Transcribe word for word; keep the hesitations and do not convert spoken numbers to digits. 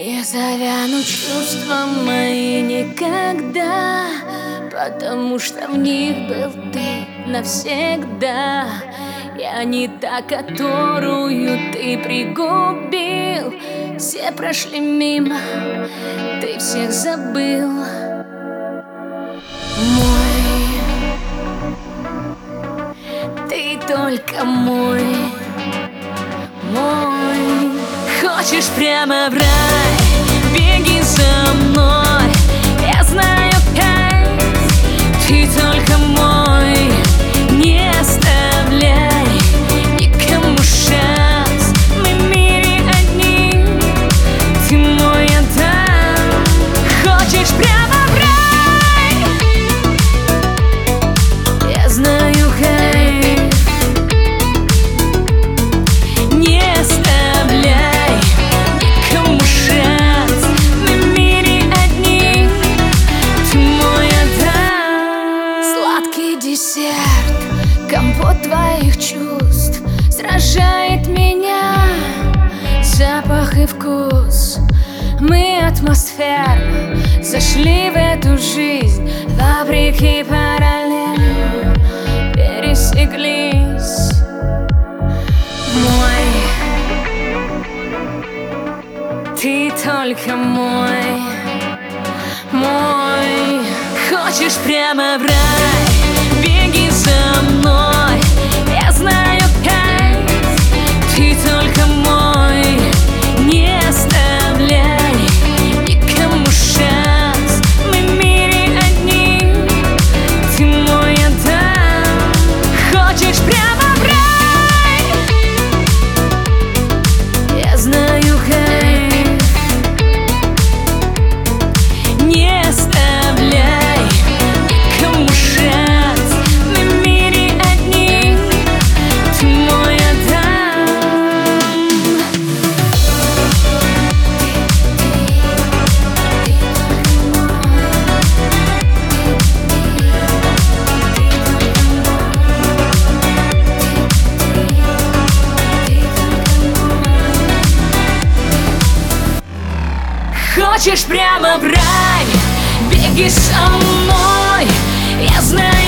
Не завянут чувства мои никогда, потому что в них был ты навсегда. Я не та, которую ты пригубил. Все прошли мимо, ты всех забыл. Мой, ты только мой, мой. Хочешь прямо в рай, беги за мной. Я знаю кайф, ты только мой. Не оставляй никому шанс, мы в мире одни, ты мой отдам. Хочешь прямо в рай, я знаю кайф. Не оставляй никому шанс, мы в мире одни, ты мой отдам. Сладкий десерт, компот твоих чувств сражает меня. Запах и вкус, мы атмосферно зашли в эту жизнь. Вопреки параллельно пересеклись. Мой, ты только мой, мой. Хочешь прямо в рай, беги за мной. Я знаю кайф, ты только мой. Не оставляй никому шанс, мы в мире одни, ты мой отдам. Хочешь прямо в рай, я знаю кайф. Не оставляй никому шанс, мы в мире одни, ты мой отдам. Хочешь прямо в рай, беги со мной. Я знаю